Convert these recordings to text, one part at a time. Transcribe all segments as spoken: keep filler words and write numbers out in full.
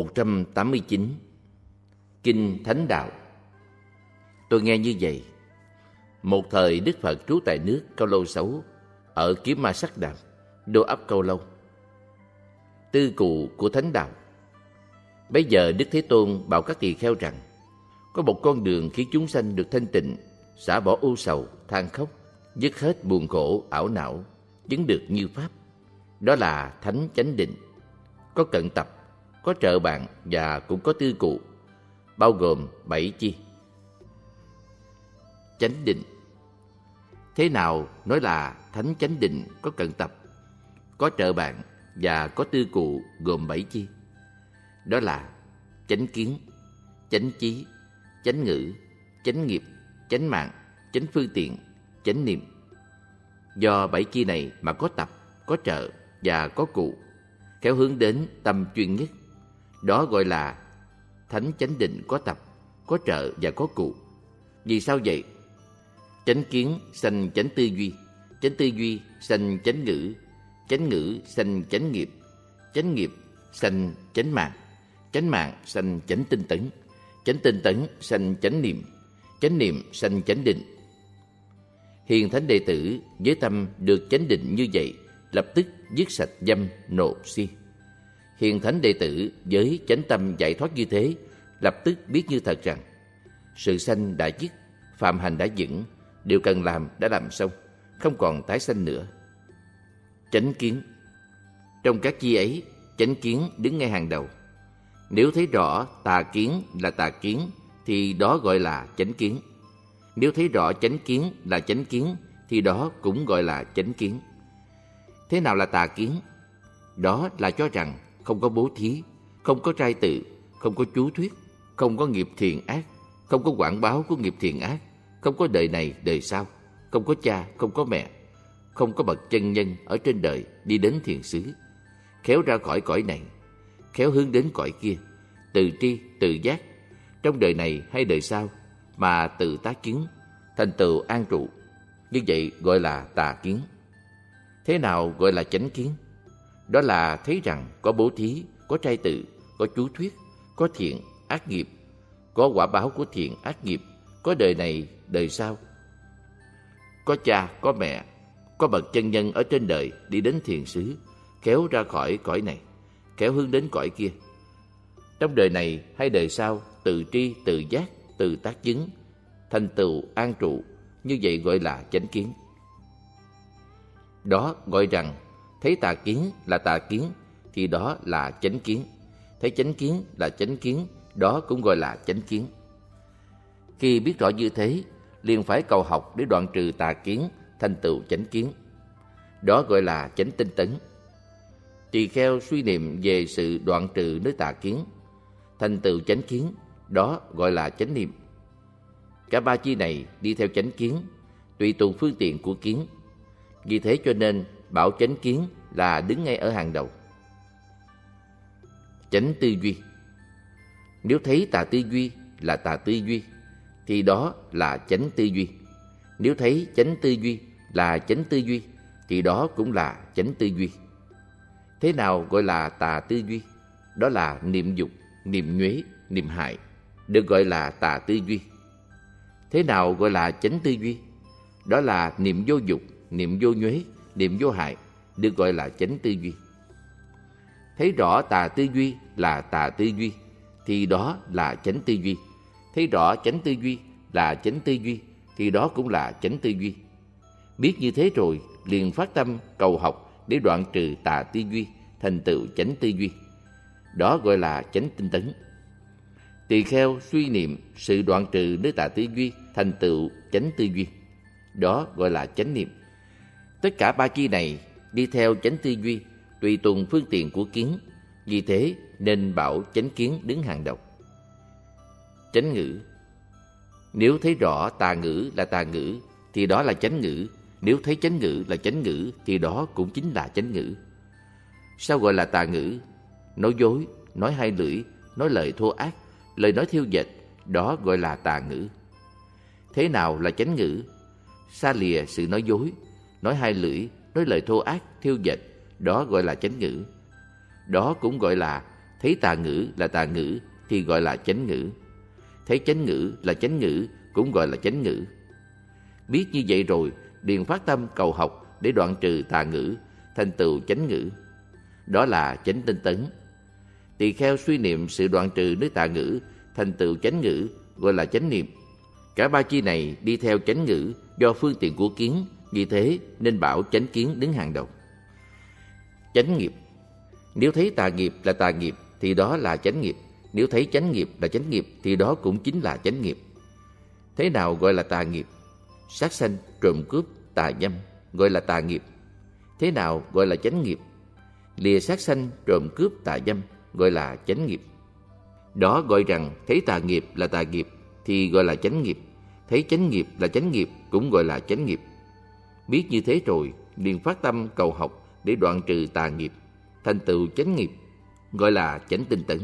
một trăm tám mươi chín. Kinh Thánh Đạo. Tôi nghe như vậy. Một thời Đức Phật trú tại nước Câu Lâu Xấu, ở Kiếm Ma Sắc Đàm, đô ấp Câu Lâu, tư cụ của Thánh Đạo. Bây giờ Đức Thế Tôn bảo các tỳ kheo rằng có một con đường khiến chúng sanh được thanh tịnh, xả bỏ ưu sầu, than khóc, dứt hết buồn khổ, ảo não, chứng được như Pháp. Đó là Thánh Chánh Định. Có cận tập, có trợ bạn và cũng có tư cụ, bao gồm bảy chi. Chánh định. Thế nào nói là Thánh Chánh Định có cận tập, có trợ bạn và có tư cụ gồm bảy chi? Đó là chánh kiến, chánh chí, chánh ngữ, chánh nghiệp, chánh mạng, chánh phương tiện, chánh niệm. Do bảy chi này mà có tập, có trợ và có cụ, khéo hướng đến tâm chuyên nhất. Đó gọi là Thánh Chánh Định có tập, có trợ và có cụ. Vì sao vậy? Chánh kiến sanh chánh tư duy, chánh tư duy sanh chánh ngữ, chánh ngữ sanh chánh nghiệp, chánh nghiệp sanh chánh mạng, chánh mạng sanh chánh tinh tấn, chánh tinh tấn sanh chánh niệm, chánh niệm sanh chánh định. Hiền thánh đệ tử với tâm được chánh định như vậy, lập tức dứt sạch dâm nộ si. Hiền thánh đệ tử với chánh tâm giải thoát như thế, lập tức biết như thật rằng sự sanh đã dứt, phạm hành đã vững, điều cần làm đã làm xong, không còn tái sanh nữa. Chánh kiến. Trong các chi ấy, chánh kiến đứng ngay hàng đầu. Nếu thấy rõ tà kiến là tà kiến, thì đó gọi là chánh kiến. Nếu thấy rõ chánh kiến là chánh kiến, thì đó cũng gọi là chánh kiến. Thế nào là tà kiến? Đó là cho rằng không có bố thí, không có trai tự, không có chú thuyết, không có nghiệp thiện ác, không có quảng báo của nghiệp thiện ác, không có đời này đời sau, không có cha, không có mẹ, không có bậc chân nhân ở trên đời đi đến thiền xứ, khéo ra khỏi cõi này, khéo hướng đến cõi kia, từ tri, từ giác, trong đời này hay đời sau, mà tự tác kiến, thành tựu an trụ. Như vậy gọi là tà kiến. Thế nào gọi là chánh kiến? Đó là thấy rằng có bố thí, có trai tự, có chú thuyết, có thiện, ác nghiệp, có quả báo của thiện, ác nghiệp, có đời này, đời sau, có cha, có mẹ, có bậc chân nhân ở trên đời đi đến thiền xứ, khéo ra khỏi cõi này, khéo hướng đến cõi kia. Trong đời này hay đời sau, từ tri, từ giác, từ tác chứng, thành tựu an trụ. Như vậy gọi là chánh kiến. Đó gọi rằng thấy tà kiến là tà kiến, thì đó là chánh kiến. Thấy chánh kiến là chánh kiến, đó cũng gọi là chánh kiến. Khi biết rõ như thế, liền phải cầu học để đoạn trừ tà kiến, thành tựu chánh kiến. Đó gọi là chánh tinh tấn. Tỳ kheo suy niệm về sự đoạn trừ nơi tà kiến, thành tựu chánh kiến, đó gọi là chánh niệm. Cả ba chi này đi theo chánh kiến, tùy tùng phương tiện của kiến. Vì thế cho nên bảo chánh kiến là đứng ngay ở hàng đầu. Chánh tư duy. Nếu thấy tà tư duy là tà tư duy, thì đó là chánh tư duy. Nếu thấy chánh tư duy là chánh tư duy, thì đó cũng là chánh tư duy. Thế nào gọi là tà tư duy? Đó là niệm dục, niệm nhuế, niệm hại, được gọi là tà tư duy. Thế nào gọi là chánh tư duy? Đó là niệm vô dục, niệm vô nhuế, niệm vô hại, được gọi là chánh tư duy. Thấy rõ tà tư duy là tà tư duy, thì đó là chánh tư duy. Thấy rõ chánh tư duy là chánh tư duy, thì đó cũng là chánh tư duy. Biết như thế rồi, liền phát tâm cầu học để đoạn trừ tà tư duy, thành tựu chánh tư duy. Đó gọi là chánh tinh tấn. Tỳ kheo suy niệm sự đoạn trừ nơi tà tư duy, thành tựu chánh tư duy. Đó gọi là chánh niệm. Tất cả ba chi này đi theo chánh tư duy, tùy tùng phương tiện của kiến. Vì thế nên bảo chánh kiến đứng hàng đầu. Chánh ngữ. Nếu thấy rõ tà ngữ là tà ngữ, thì đó là chánh ngữ. Nếu thấy chánh ngữ là chánh ngữ, thì đó cũng chính là chánh ngữ. Sao gọi là tà ngữ? Nói dối, nói hai lưỡi, nói lời thô ác, lời nói thiêu dệt, đó gọi là tà ngữ. Thế nào là chánh ngữ? Xa lìa sự nói dối, nói hai lưỡi, nói lời thô ác, thiêu dệt, đó gọi là chánh ngữ. Đó cũng gọi là Thấy tà ngữ là tà ngữ thì gọi là chánh ngữ. Thấy chánh ngữ là chánh ngữ cũng gọi là chánh ngữ. Biết như vậy rồi, liền phát tâm cầu học để đoạn trừ tà ngữ, thành tựu chánh ngữ. Đó là chánh tinh tấn. Tỳ kheo suy niệm sự đoạn trừ nơi tà ngữ, thành tựu chánh ngữ, gọi là chánh niệm. Cả ba chi này đi theo chánh ngữ do phương tiện của kiến, vì thế nên bảo chánh kiến đứng hàng đầu. Chánh nghiệp. Nếu thấy tà nghiệp là tà nghiệp thì đó là chánh nghiệp. Nếu thấy chánh nghiệp là chánh nghiệp thì đó cũng chính là chánh nghiệp. Thế nào gọi là tà nghiệp? Sát sanh, trộm cướp, tà dâm gọi là tà nghiệp. Thế nào gọi là chánh nghiệp? Lìa sát sanh, trộm cướp, tà dâm gọi là chánh nghiệp. Đó gọi rằng thấy tà nghiệp là tà nghiệp thì gọi là chánh nghiệp. Thấy chánh nghiệp là chánh nghiệp cũng gọi là chánh nghiệp. Biết như thế rồi, liền phát tâm cầu học để đoạn trừ tà nghiệp, thành tựu chánh nghiệp, gọi là chánh tinh tấn.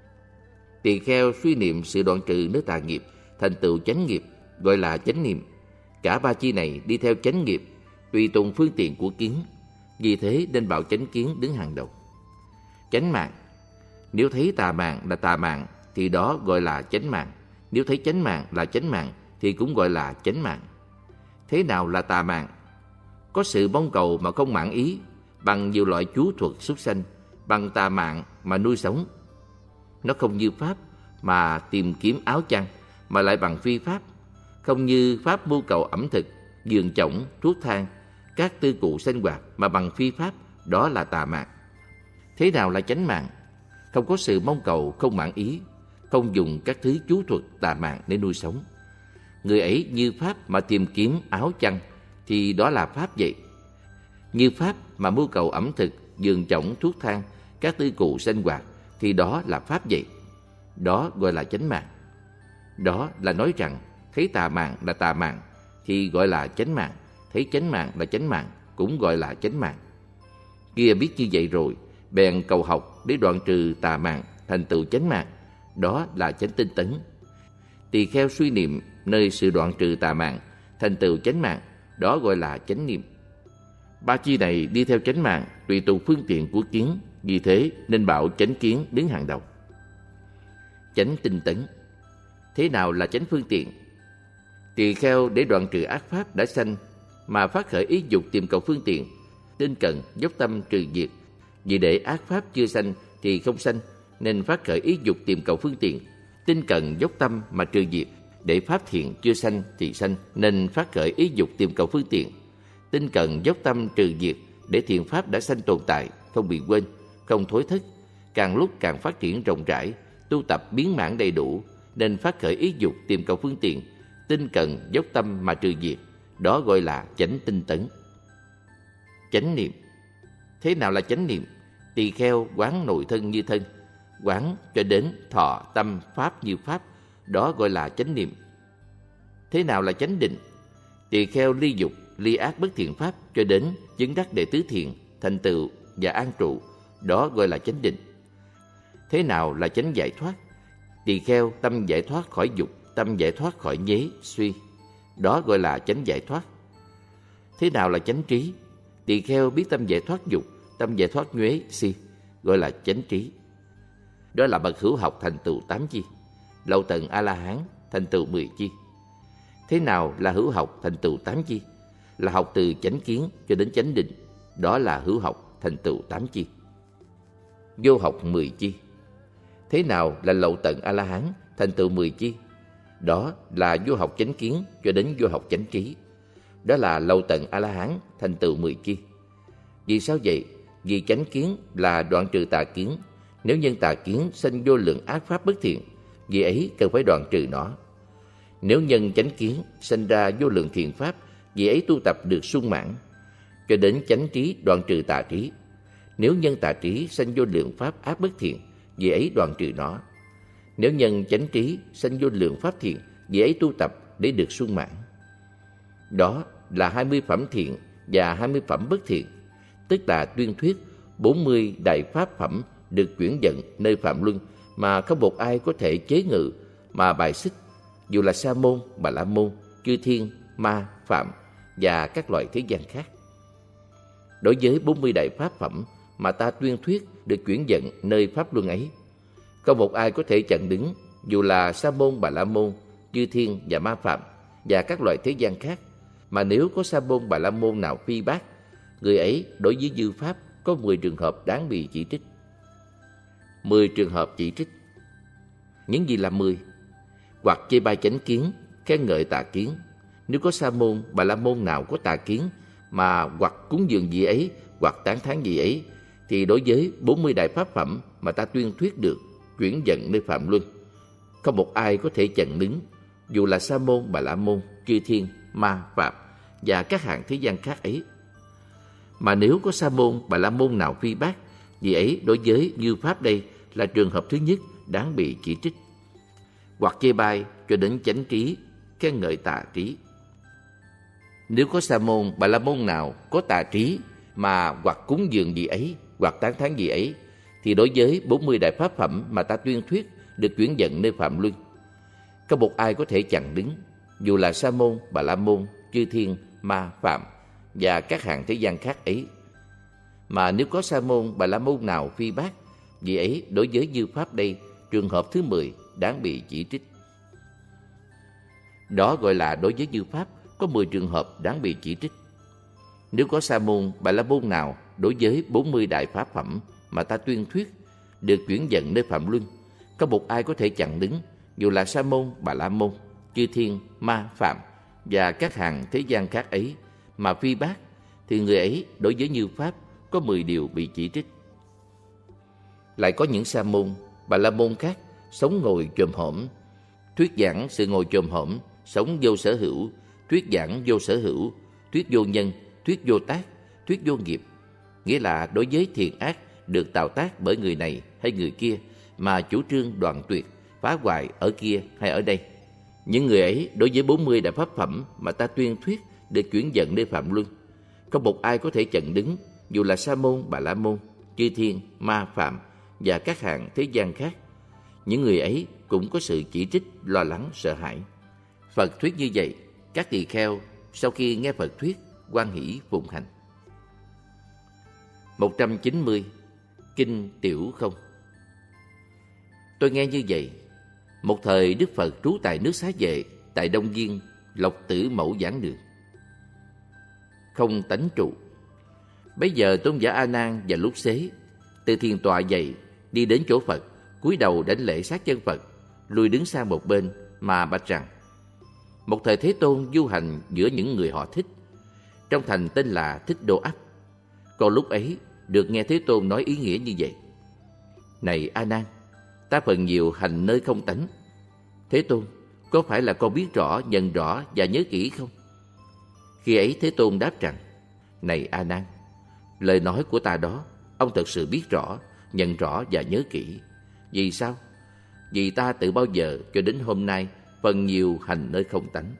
Tỳ kheo suy niệm sự đoạn trừ nơi tà nghiệp, thành tựu chánh nghiệp, gọi là chánh niệm. Cả ba chi này đi theo chánh nghiệp, tùy tùng phương tiện của kiến, vì thế nên bảo chánh kiến đứng hàng đầu. Chánh mạng. Nếu thấy tà mạng là tà mạng thì đó gọi là chánh mạng. Nếu thấy chánh mạng là chánh mạng thì cũng gọi là chánh mạng. Thế nào là tà mạng? Có sự mong cầu mà không mãn ý, bằng nhiều loại chú thuật súc sanh, bằng tà mạng mà nuôi sống. Nó không như pháp mà tìm kiếm áo chăn, mà lại bằng phi pháp. Không như pháp mưu cầu ẩm thực, giường chõng, thuốc thang, các tư cụ sinh hoạt, mà bằng phi pháp, đó là tà mạng. Thế nào là chánh mạng? Không có sự mong cầu không mãn ý, không dùng các thứ chú thuật tà mạng để nuôi sống. Người ấy như pháp mà tìm kiếm áo chăn thì đó là pháp vậy. Như pháp mà mưu cầu ẩm thực, giường chõng, thuốc thang, các tư cụ sinh hoạt thì đó là pháp vậy. Đó gọi là chánh mạng. Đó là nói rằng thấy tà mạng là tà mạng thì gọi là chánh mạng, thấy chánh mạng là chánh mạng cũng gọi là chánh mạng. Kia biết như vậy rồi, bèn cầu học để đoạn trừ tà mạng, thành tựu chánh mạng, đó là chánh tinh tấn. Tỳ kheo suy niệm nơi sự đoạn trừ tà mạng, thành tựu chánh mạng, đó gọi là chánh niệm. Ba chi này đi theo chánh mạng, tùy tùng phương tiện của kiến, vì thế nên bảo chánh kiến đứng hàng đầu. Chánh tinh tấn. Thế nào là chánh phương tiện? Tỳ kheo để đoạn trừ ác pháp đã sanh mà phát khởi ý dục tìm cầu phương tiện, tinh cần dốc tâm trừ diệt. Vì để ác pháp chưa sanh thì không sanh, nên phát khởi ý dục tìm cầu phương tiện, tinh cần dốc tâm mà trừ diệt. Để pháp thiện chưa sanh thì sanh, nên phát khởi ý dục tìm cầu phương tiện, tinh cần dốc tâm trừ diệt. Để thiện pháp đã sanh tồn tại, không bị quên, không thối thất, càng lúc càng phát triển rộng rãi, tu tập biến mãn đầy đủ, nên phát khởi ý dục tìm cầu phương tiện, tinh cần dốc tâm mà trừ diệt. Đó gọi là chánh tinh tấn. Chánh niệm. Thế nào là chánh niệm? Tỳ kheo quán nội thân như thân, quán cho đến thọ tâm pháp như pháp, đó gọi là chánh niệm. Thế nào là chánh định? Tỳ kheo ly dục, ly ác bất thiện pháp cho đến chứng đắc đệ tứ thiện, thành tựu và an trụ, đó gọi là chánh định. Thế nào là chánh giải thoát? Tỳ kheo tâm giải thoát khỏi dục, tâm giải thoát khỏi nhế, suy, đó gọi là chánh giải thoát. Thế nào là chánh trí? Tỳ kheo biết tâm giải thoát dục, tâm giải thoát nhuế, si, gọi là chánh trí. Đó là bậc hữu học thành tựu tám chi, lậu tận A-la-hán thành tựu mười chi. Thế nào là hữu học thành tựu tám chi? Là học từ chánh kiến cho đến chánh định, đó là hữu học thành tựu tám chi. Vô học mười chi. Thế nào là lậu tận A-la-hán thành tựu mười chi? Đó là vô học chánh kiến cho đến vô học chánh trí, đó là lậu tận A-la-hán thành tựu mười chi. Vì sao vậy? Vì chánh kiến là đoạn trừ tà kiến. Nếu nhân tà kiến sanh vô lượng ác pháp bất thiện, vì ấy cần phải đoạn trừ nó. Nếu nhân chánh kiến sanh ra vô lượng thiện pháp, vì ấy tu tập được sung mãn. Cho đến chánh trí đoạn trừ tà trí. Nếu nhân tà trí sanh vô lượng pháp ác bất thiện, vì ấy đoạn trừ nó. Nếu nhân chánh trí sanh vô lượng pháp thiện, vì ấy tu tập để được sung mãn. Đó là hai mươi phẩm thiện và hai mươi phẩm bất thiện, tức là tuyên thuyết bốn mươi đại pháp phẩm được chuyển dẫn nơi phạm luân mà không một ai có thể chế ngự mà bài xích, dù là sa môn, bà la môn, chư thiên, ma, phạm và các loại thế gian khác. Đối với bốn mươi đại pháp phẩm mà ta tuyên thuyết được chuyển dẫn nơi pháp luân ấy, Không một ai có thể chặn đứng, dù là Sa môn, Bà la môn, chư thiên và ma phạm và các loại thế gian khác, mà nếu có Sa môn, Bà la môn nào phi bác, người ấy đối với dư pháp có mười trường hợp đáng bị chỉ trích. Mười trường hợp chỉ trích. Những gì là mười? Hoặc chê bai chánh kiến, khen ngợi tà kiến. Nếu có Sa môn, Bà la môn nào có tà kiến mà hoặc cúng dường vị ấy, hoặc tán thán vị ấy, thì đối với bốn mươi đại pháp phẩm mà ta tuyên thuyết được, chuyển dần nơi phạm luân, không một ai có thể chặn đứng, dù là Sa môn, Bà la môn, chư thiên, ma phạm và các hạng thế gian khác ấy. Mà nếu có Sa môn, Bà la môn nào phi bác, vì ấy đối với như pháp đây là trường hợp thứ nhất đáng bị chỉ trích. Hoặc chê bai cho đến chánh trí, khen ngợi tà trí. Nếu có Sa môn, Bà la môn nào có tà trí mà hoặc cúng dường vị ấy, hoặc tán thán vị ấy, thì đối với bốn mươi đại pháp phẩm mà ta tuyên thuyết được chuyển dần nơi phạm luân, không một ai có thể chặn đứng, dù là Sa môn, Bà la môn, chư thiên, ma phạm và các hạng thế gian khác ấy. Mà nếu có Sa môn, Bà la môn nào phi bác, vì ấy đối với như pháp đây trường hợp thứ mười đáng bị chỉ trích. Đó gọi là đối với như pháp có mười trường hợp đáng bị chỉ trích. Nếu có Sa môn, Bà la môn nào đối với bốn mươi đại pháp phẩm mà ta tuyên thuyết được chuyển dần nơi phạm luân, không một ai có thể chặn đứng, dù là Sa môn, Bà la môn, chư thiên, ma phạm và các hàng thế gian khác ấy, mà phi bác, thì người ấy đối với như pháp có mười điều bị chỉ trích. Lại có những Sa môn, Bà la môn khác sống ngồi chồm hổm, thuyết giảng sự ngồi chồm hổm, sống vô sở hữu, thuyết giảng vô sở hữu, thuyết vô nhân, thuyết vô tác, thuyết vô nghiệp. Nghĩa là đối với thiện ác được tạo tác bởi người này hay người kia mà chủ trương đoạn tuyệt, phá hoại ở kia hay ở đây. Những người ấy đối với bốn mươi đại pháp phẩm mà ta tuyên thuyết được chuyển dần nơi phạm luân, không một ai có thể chặn đứng, dù là Sa môn, Bà la môn, chư thiên, ma phạm và các hạng thế gian khác. Những người ấy cũng có sự chỉ trích, lo lắng, sợ hãi. Phật thuyết như vậy, các tỳ kheo sau khi nghe Phật thuyết hoan hỷ phụng hành. một trăm chín mươi. Kinh Tiểu Không. Tôi nghe như vậy. Một thời Đức Phật trú tại nước Xá Vệ, tại Đông Viên, Lộc Tử Mẫu giảng đường. Không tánh trụ. Bấy giờ tôn giả A Nan và Lúc Xế từ thiền tọa dậy, đi đến chỗ Phật, cúi đầu đảnh lễ sát chân Phật, lùi đứng sang một bên mà bạch rằng: một thời Thế Tôn du hành giữa những người họ Thích, trong thành tên là Thích Đô Ấp. Còn lúc ấy được nghe Thế Tôn nói ý nghĩa như vậy: này A Nan, ta phần nhiều hành nơi không tánh. Thế Tôn, có phải là con biết rõ, nhận rõ và nhớ kỹ không? Khi ấy Thế Tôn đáp rằng: này A Nan, lời nói của ta đó ông thật sự biết rõ, nhận rõ và nhớ kỹ. Vì sao? Vì ta từ bao giờ cho đến hôm nay phần nhiều hành nơi không tánh.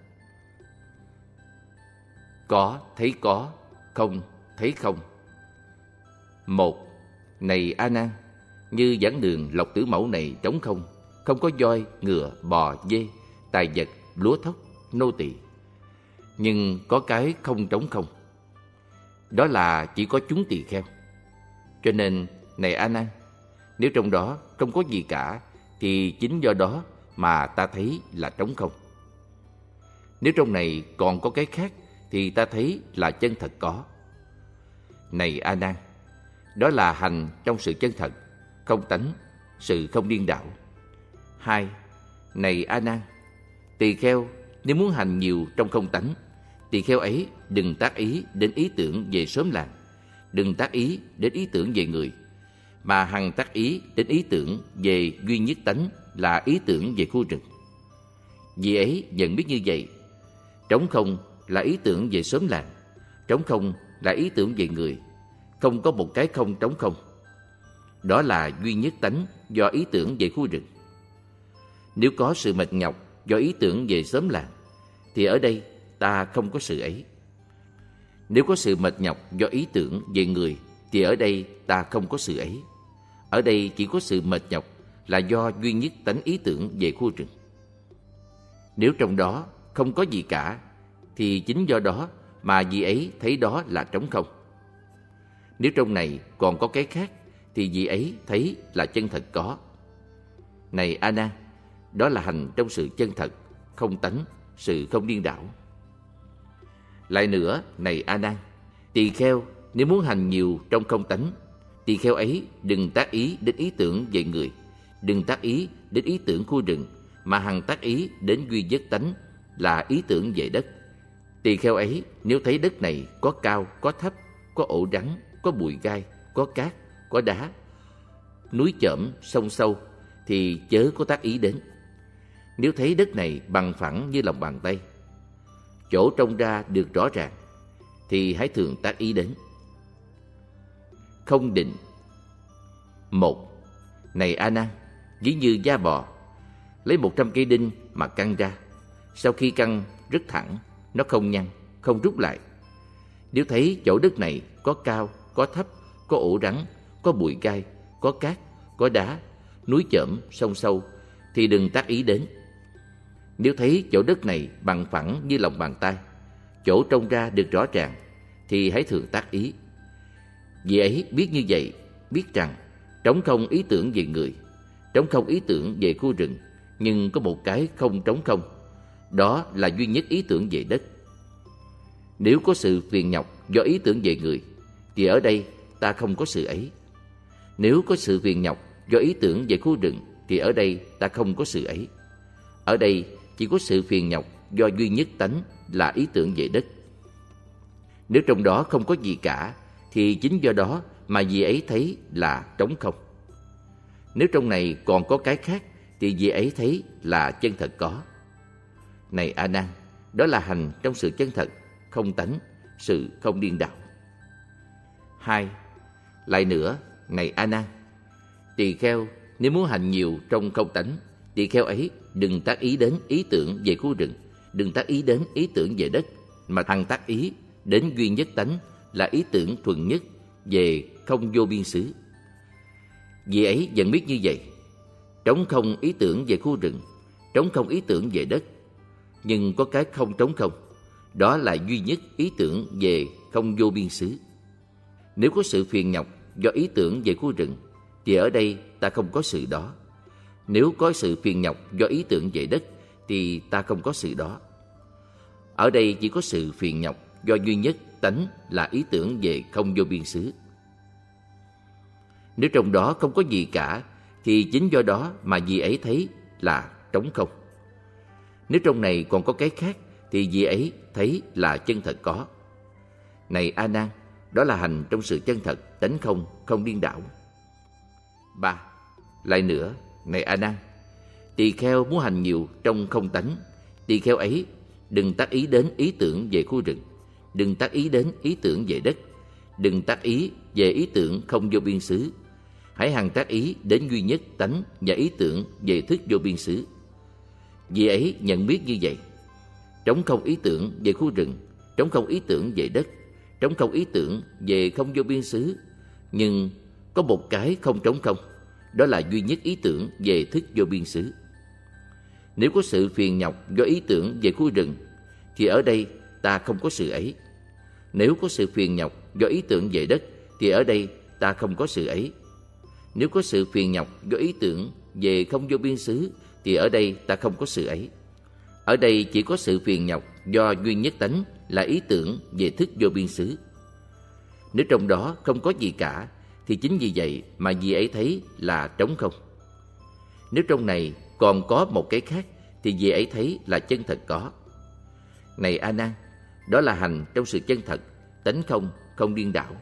Có thấy có, không thấy không. Một. Này A Nan, như giảng đường Lộc Tử Mẫu này trống không, không có voi, ngựa, bò, dê, tài vật, lúa thóc, nô tỳ. Nhưng có cái không trống không, đó là chỉ có chúng tỳ kheo. Cho nên, này A Nan, nếu trong đó không có gì cả, thì chính do đó mà ta thấy là trống không. Nếu trong này còn có cái khác, thì ta thấy là chân thật có. Này A Nan, đó là hành trong sự chân thật, không tánh, sự không điên đảo. Hai. Này A Nan, tỳ kheo nếu muốn hành nhiều trong không tánh, tỳ kheo ấy đừng tác ý đến ý tưởng về xóm làng, đừng tác ý đến ý tưởng về người, mà hằng tác ý đến ý tưởng về duy nhất tánh, là ý tưởng về khu rừng. Vì ấy nhận biết như vậy, trống không là ý tưởng về xóm làng, trống không là ý tưởng về người, không có một cái không trống không. Đó là duy nhất tánh do ý tưởng về khu rừng. Nếu có sự mệt nhọc do ý tưởng về xóm làng, thì ở đây ta không có sự ấy. Nếu có sự mệt nhọc do ý tưởng về người, thì ở đây ta không có sự ấy. Ở đây chỉ có sự mệt nhọc là do duy nhất tánh ý tưởng về khu rừng. Nếu trong đó không có gì cả, thì chính do đó mà vị ấy thấy đó là trống không. Nếu trong này còn có cái khác, thì vị ấy thấy là chân thật có. Này A Nan, đó là hành trong sự chân thật, không tánh, sự không điên đảo. Lại nữa, này A Nan, tỳ kheo nếu muốn hành nhiều trong không tánh, tỳ kheo ấy đừng tác ý đến ý tưởng về người, đừng tác ý đến ý tưởng khu rừng, mà hằng tác ý đến duy nhất tánh là ý tưởng về đất. Tỳ kheo ấy nếu thấy đất này có cao, có thấp, có ổ rắn, có bụi gai, có cát, có đá, núi chởm, sông sâu, thì chớ có tác ý đến. Nếu thấy đất này bằng phẳng như lòng bàn tay, chỗ trông ra được rõ ràng, thì hãy thường tác ý đến. Không định. Một. Này A Nan, ví như da bò, lấy một trăm cây đinh mà căng ra, sau khi căng rất thẳng, nó không nhăn, không rút lại. Nếu thấy chỗ đất này có cao, có thấp, có ổ rắn, có bụi gai, có cát, có đá, núi chởm, sông sâu, thì đừng tác ý đến. Nếu thấy chỗ đất này bằng phẳng như lòng bàn tay, chỗ trông ra được rõ ràng, thì hãy thường tác ý. Vì ấy biết như vậy, biết rằng trống không ý tưởng về người, trống không ý tưởng về khu rừng, nhưng có một cái không trống không, đó là duy nhất ý tưởng về đất. Nếu có sự phiền nhọc do ý tưởng về người, thì ở đây ta không có sự ấy. Nếu có sự phiền nhọc do ý tưởng về khu rừng, thì ở đây ta không có sự ấy. Ở đây chỉ có sự phiền nhọc do duy nhất tánh là ý tưởng về đất. Nếu trong đó không có gì cả, thì chính do đó mà vì ấy thấy là trống không. Nếu trong này còn có cái khác, thì vì ấy thấy là chân thật có. Này A Nan, đó là hành trong sự chân thật, không tánh, sự không điên đảo. Hai. Lại nữa, này A Nan, tỳ kheo nếu muốn hành nhiều trong không tánh, tỳ kheo ấy đừng tác ý đến ý tưởng về khu rừng, đừng tác ý đến ý tưởng về đất, mà hằng tác ý đến duy nhất tánh là ý tưởng thuần nhất về không vô biên xứ. Vì ấy dần biết như vậy, trống không ý tưởng về khu rừng, trống không ý tưởng về đất, nhưng có cái không trống không, đó là duy nhất ý tưởng về không vô biên xứ. Nếu có sự phiền nhọc do ý tưởng về khu rừng, thì ở đây ta không có sự đó. Nếu có sự phiền nhọc do ý tưởng về đất, thì ta không có sự đó. Ở đây chỉ có sự phiền nhọc do duy nhất tánh là ý tưởng về không vô biên xứ. Nếu trong đó không có gì cả, thì chính do đó mà vì ấy thấy là trống không. Nếu trong này còn có cái khác, thì vì ấy thấy là chân thật có. Này A Nan, đó là hành trong sự chân thật, tánh không, không điên đảo. Ba. Lại nữa, này A Nan, tỳ kheo muốn hành nhiều trong không tánh, tỳ kheo ấy đừng tác ý đến ý tưởng về khu rừng, đừng tác ý đến ý tưởng về đất, đừng tác ý về ý tưởng không vô biên xứ. Hãy hằng tác ý đến duy nhất tánh và ý tưởng về thức vô biên xứ. Vì ấy nhận biết như vậy, trống không ý tưởng về khu rừng, trống không ý tưởng về đất, trống không ý tưởng về không vô biên xứ, nhưng có một cái không trống không, đó là duy nhất ý tưởng về thức vô biên xứ. Nếu có sự phiền nhọc do ý tưởng về khu rừng, thì ở đây ta không có sự ấy. Nếu có sự phiền nhọc do ý tưởng về đất, thì ở đây ta không có sự ấy. Nếu có sự phiền nhọc do ý tưởng về không vô biên xứ, thì ở đây ta không có sự ấy. Ở đây chỉ có sự phiền nhọc do duy nhất tánh là ý tưởng về thức vô biên xứ. Nếu trong đó không có gì cả, thì chính vì vậy mà vì ấy thấy là trống không. Nếu trong này còn có một cái khác, thì vì ấy thấy là chân thật có. Này A Nan, đó là hành trong sự chân thật, tánh không, không điên đảo.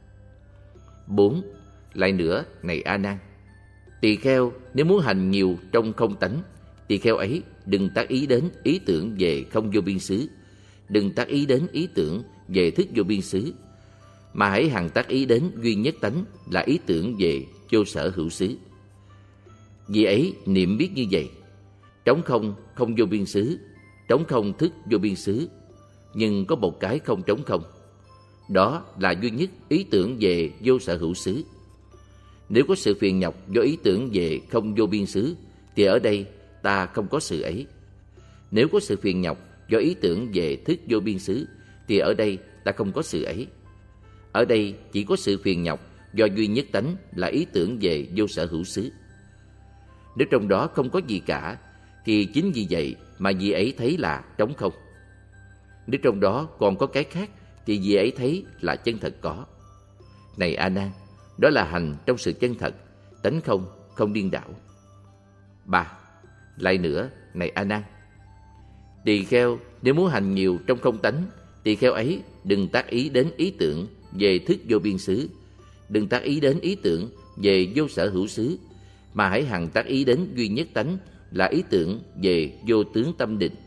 Bốn. Lại nữa, này A Nan, tỳ kheo nếu muốn hành nhiều trong không tánh, tỳ kheo ấy đừng tác ý đến ý tưởng về không vô biên xứ, đừng tác ý đến ý tưởng về thức vô biên xứ, mà hãy hằng tác ý đến duy nhất tánh là ý tưởng về vô sở hữu xứ. Vì ấy niệm biết như vậy, trống không không vô biên xứ, trống không thức vô biên xứ, nhưng có một cái không trống không, đó là duy nhất ý tưởng về vô sở hữu xứ. Nếu có sự phiền nhọc do ý tưởng về không vô biên xứ, thì ở đây ta không có sự ấy. Nếu có sự phiền nhọc do ý tưởng về thức vô biên xứ, thì ở đây ta không có sự ấy. Ở đây chỉ có sự phiền nhọc do duy nhất tánh là ý tưởng về vô sở hữu xứ. Nếu trong đó không có gì cả, thì chính vì vậy mà vị ấy thấy là trống không. Nếu trong đó còn có cái khác, thì vị ấy thấy là chân thật có. Này A Nan, đó là hành trong sự chân thật, tánh không, không điên đảo. Ba. Lại nữa, này A Nan, tỳ kheo nếu muốn hành nhiều trong không tánh, tỳ kheo ấy đừng tác ý đến ý tưởng về thức vô biên xứ, đừng tác ý đến ý tưởng về vô sở hữu xứ, mà hãy hằng tác ý đến duy nhất tánh là ý tưởng về vô tướng tâm định.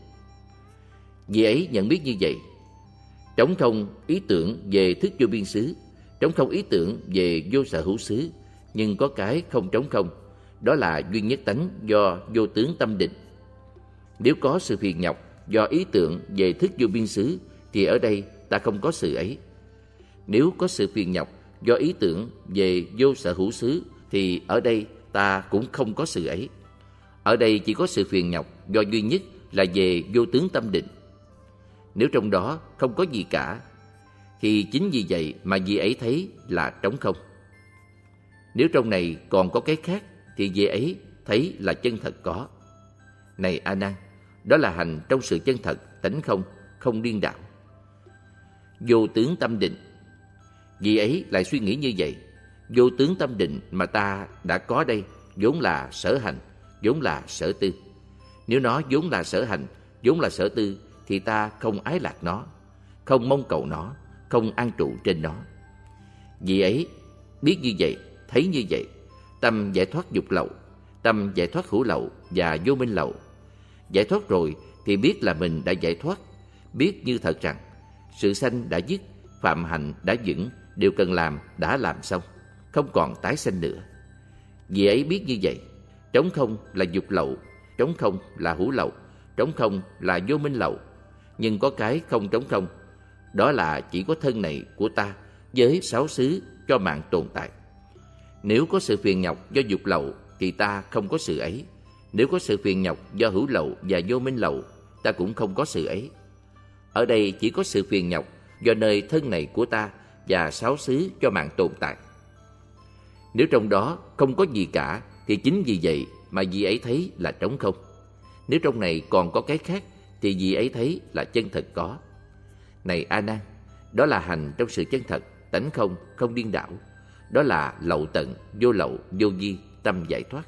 Vì ấy nhận biết như vậy: trống không ý tưởng về thức vô biên xứ, trống không ý tưởng về vô sở hữu xứ, nhưng có cái không trống không, đó là duy nhất tánh do vô tướng tâm định. Nếu có sự phiền nhọc do ý tưởng về thức vô biên xứ, thì ở đây ta không có sự ấy. Nếu có sự phiền nhọc do ý tưởng về vô sở hữu xứ, thì ở đây ta cũng không có sự ấy. Ở đây chỉ có sự phiền nhọc do duy nhất là về vô tướng tâm định. Nếu trong đó không có gì cả, thì chính vì vậy mà vị ấy thấy là trống không. Nếu trong này còn có cái khác, thì vị ấy thấy là chân thật có. Này A Nan, đó là hành trong sự chân thật, tánh không, không điên đảo. Vô tướng tâm định. Vị ấy lại suy nghĩ như vậy: vô tướng tâm định mà ta đã có đây vốn là sở hành, vốn là sở tư. Nếu nó vốn là sở hành, vốn là sở tư, thì ta không ái lạc nó, không mong cầu nó, không an trụ trên nó. Vì ấy biết như vậy, thấy như vậy, tâm giải thoát dục lậu, tâm giải thoát hữu lậu và vô minh lậu. Giải thoát rồi thì biết là mình đã giải thoát, biết như thật rằng sự sanh đã dứt, phạm hạnh đã vững, điều cần làm đã làm xong, không còn tái sanh nữa. Vì ấy biết như vậy, trống không là dục lậu, trống không là hữu lậu, trống không là vô minh lậu. Nhưng có cái không trống không, đó là chỉ có thân này của ta với sáu xứ cho mạng tồn tại. Nếu có sự phiền nhọc do dục lậu, thì ta không có sự ấy. Nếu có sự phiền nhọc do hữu lậu và vô minh lậu, ta cũng không có sự ấy. Ở đây chỉ có sự phiền nhọc do nơi thân này của ta và sáu xứ cho mạng tồn tại. Nếu trong đó không có gì cả, thì chính vì vậy mà vị ấy thấy là trống không. Nếu trong này còn có cái khác, thì vị ấy thấy là chân thật có. Này A Nan, đó là hành trong sự chân thật, tánh không, không điên đảo. Đó là lậu tận, vô lậu, vô vi, tâm giải thoát.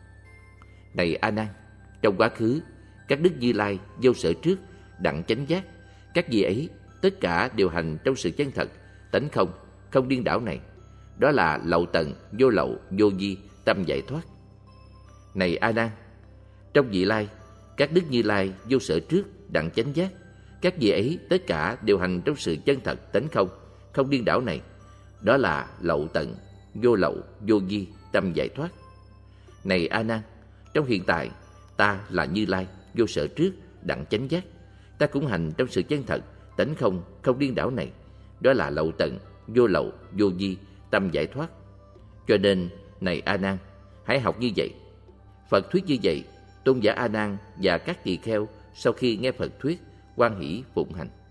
Này A Nan, trong quá khứ, các đức Như Lai, vô sở trước, đặng chánh giác, các vị ấy tất cả đều hành trong sự chân thật, tánh không, không điên đảo này. Đó là lậu tận, vô lậu, vô vi, tâm giải thoát. Này A Nan, trong vị lai, các đức Như Lai, vô sở trước, đặng chánh giác, các vị ấy tất cả đều hành trong sự chân thật, tánh không, không điên đảo này. Đó là lậu tận, vô lậu, vô vi, tâm giải thoát. Này A Nan, trong hiện tại, ta là Như Lai, vô sở trước, đặng chánh giác, ta cũng hành trong sự chân thật, tánh không, không điên đảo này. Đó là lậu tận, vô lậu, vô vi, tâm giải thoát. Cho nên, này A Nan, hãy học như vậy. Phật thuyết như vậy, tôn giả A Nan và các tỳ kheo sau khi nghe Phật thuyết hoan hỷ phụng hành.